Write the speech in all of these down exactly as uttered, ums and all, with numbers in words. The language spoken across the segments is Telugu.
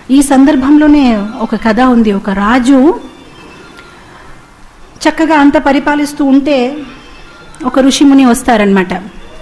ఈ సందర్భంలోనే ఒక కథ ఉంది. ఒక రాజు చక్కగా అంత పరిపాలిస్తూ ఉంటే ఒక ఋషి ముని వస్తారనమాట.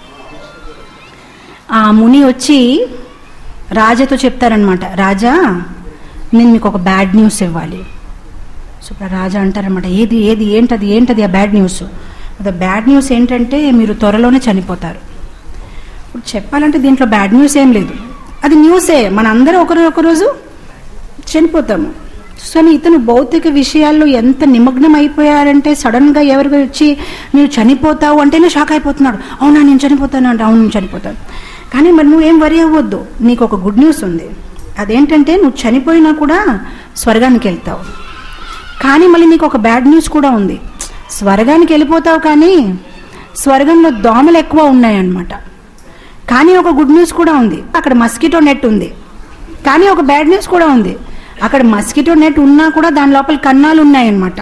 ఆ ముని వచ్చి రాజాతో చెప్తారనమాట, రాజా నేను మీకు ఒక బ్యాడ్ న్యూస్ ఇవ్వాలి. సో ఇప్పుడు రాజా అంటారనమాట, ఏది ఏది ఏంటది ఏంటది ఆ బ్యాడ్ న్యూస్? అది బ్యాడ్ న్యూస్ ఏంటంటే మీరు త్వరలోనే చనిపోతారు. ఇప్పుడు చెప్పాలంటే దీంట్లో బ్యాడ్ న్యూస్ ఏం లేదు, అది న్యూసే. మన అందరూ ఒకరు ఒకరోజు చనిపోతాము. సో ఇతను భౌతిక విషయాల్లో ఎంత నిమగ్నం అయిపోయారంటే సడన్గా ఎవరికి వచ్చి మీరు చనిపోతావు అంటేనే షాక్ అయిపోతున్నాడు. అవునా నేను చనిపోతాను అంటే అవును నేను చనిపోతాను. కానీ మరి నువ్వేం వరి అవ్వద్దు, నీకు ఒక గుడ్ న్యూస్ ఉంది. అదేంటంటే నువ్వు చనిపోయినా కూడా స్వర్గానికి వెళ్తావు. కానీ మళ్ళీ నీకు ఒక బ్యాడ్ న్యూస్ కూడా ఉంది. స్వర్గానికి వెళ్ళిపోతావు కానీ స్వర్గంలో దోమలు ఎక్కువ ఉన్నాయన్నమాట. కానీ ఒక గుడ్ న్యూస్ కూడా ఉంది, అక్కడ మస్కిటో నెట్ ఉంది. కానీ ఒక బ్యాడ్ న్యూస్ కూడా ఉంది, అక్కడ మస్కిటో నెట్ ఉన్నా కూడా దాని లోపల కన్నాలు ఉన్నాయన్నమాట.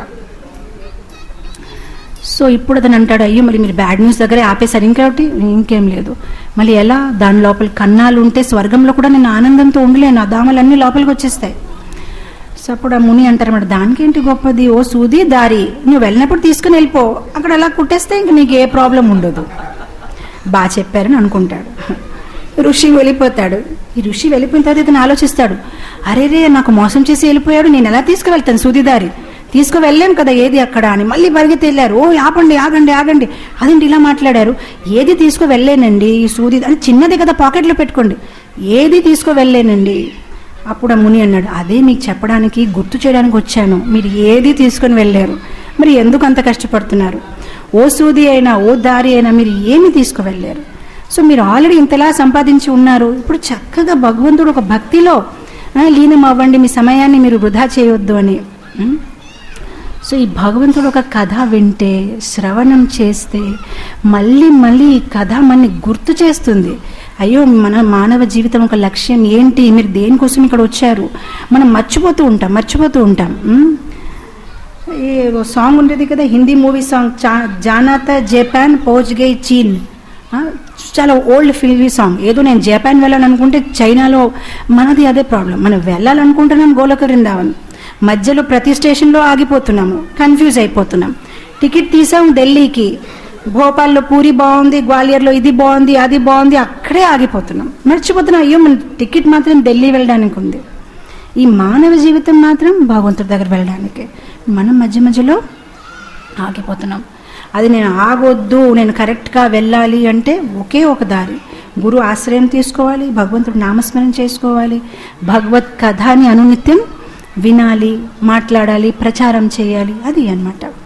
సో ఇప్పుడు అతను అంటాడు, అయ్యో మరి మీరు బ్యాడ్ న్యూస్ దగ్గరే ఆపేశారు, ఇంకొకటి ఇంకేం లేదు. మళ్ళీ ఎలా? దాని లోపల కన్నాలు ఉంటే స్వర్గంలో కూడా నేను ఆనందంతో ఉండలేను, ఆ దామలన్నీ లోపలికి వచ్చేస్తాయి. సో అప్పుడు ఆ ముని అంటారన్నమాట, దానికేంటి గొప్పది, ఓ సూది దారి, నువ్వు వెళ్ళినప్పుడు తీసుకుని వెళ్ళిపో, అక్కడ అలా కుట్టేస్తే ఇంక నీకు ఏ ప్రాబ్లం ఉండదు. బాగా చెప్పారని అనుకుంటాడు. ఋషి వెళ్ళిపోతాడు. ఈ ఋషి వెళ్ళిపోయిన తర్వాత ఇతను ఆలోచిస్తాడు, అరే రే నాకు మోసం చేసి వెళ్ళిపోయాడు, నేను ఎలా తీసుకువెళ్తాను సూదిదారి, తీసుకువెళ్ళాం కదా ఏది అక్కడ అని. మళ్ళీ పరిగెత్తి వెళ్ళారు. ఓ ఆపండి ఆగండి ఆగండి, అదేంటి ఇలా మాట్లాడారు, ఏది తీసుకువెళ్ళలేనండి ఈ సూది అని, చిన్నది కదా పాకెట్లో పెట్టుకోండి, ఏది తీసుకువెళ్ళలేనండి. అప్పుడు ఆ ముని అన్నాడు, అదే మీకు చెప్పడానికి గుర్తు చేయడానికి వచ్చాను, మీరు ఏది తీసుకొని వెళ్ళారు, మరి ఎందుకు అంత కష్టపడుతున్నారు? ఓ సూది అయినా ఓ దారి అయినా మీరు ఏమి తీసుకువెళ్ళారు. సో మీరు ఆల్రెడీ ఇంతలా సంపాదించి ఉన్నారు, ఇప్పుడు చక్కగా భగవంతుడు ఒక భక్తిలో లీనం అవ్వండి, మీ సమయాన్ని మీరు వృధా చేయవద్దు అని. సో ఈ భగవంతుడు ఒక కథ వింటే, శ్రవణం చేస్తే మళ్ళీ మళ్ళీ ఈ కథ మనని గుర్తు చేస్తుంది. అయ్యో మన మానవ జీవితం ఒక లక్ష్యం ఏంటి, మీరు దేనికోసం ఇక్కడ వచ్చారు, మనం మర్చిపోతూ ఉంటాం మర్చిపోతూ ఉంటాం ఈ సాంగ్ ఉండేది కదా, హిందీ మూవీ సాంగ్, జానాతా జపాన్ పౌచ్ గై చీన్, చాలా ఓల్డ్ ఫిల్మీ సాంగ్. ఏదో నేను జపాన్ వెళ్ళాలనుకుంటే చైనాలో, మనది అదే ప్రాబ్లం, మనం వెళ్ళాలనుకుంటున్నాం గోలోక వృందావన్, మధ్యలో ప్రతి స్టేషన్లో ఆగిపోతున్నాము, కన్ఫ్యూజ్ అయిపోతున్నాం. టికెట్ తీసాం ఢిల్లీకి, భోపాల్లో పూరి బాగుంది, గ్వాలియర్లో ఇది బాగుంది అది బాగుంది, అక్కడే ఆగిపోతున్నాం, మర్చిపోతున్నాం అయ్యో మన టికెట్ మాత్రం ఢిల్లీ వెళ్ళడానికి ఉంది. ఈ మానవ జీవితం మాత్రం భగవంతుడి దగ్గర వెళ్ళడానికి, మనం మధ్య మధ్యలో ఆగిపోతున్నాం. అది నేను ఆగొద్దు, నేను కరెక్ట్గా వెళ్ళాలి అంటే ఒకే ఒక దారి, గురు ఆశ్రయం తీసుకోవాలి, భగవంతుడు నామస్మరణ చేసుకోవాలి, భగవత్ కథని అనునిత్యం వినాలి, మాట్లాడాలి, ప్రచారం చేయాలి, అది అన్నమాట.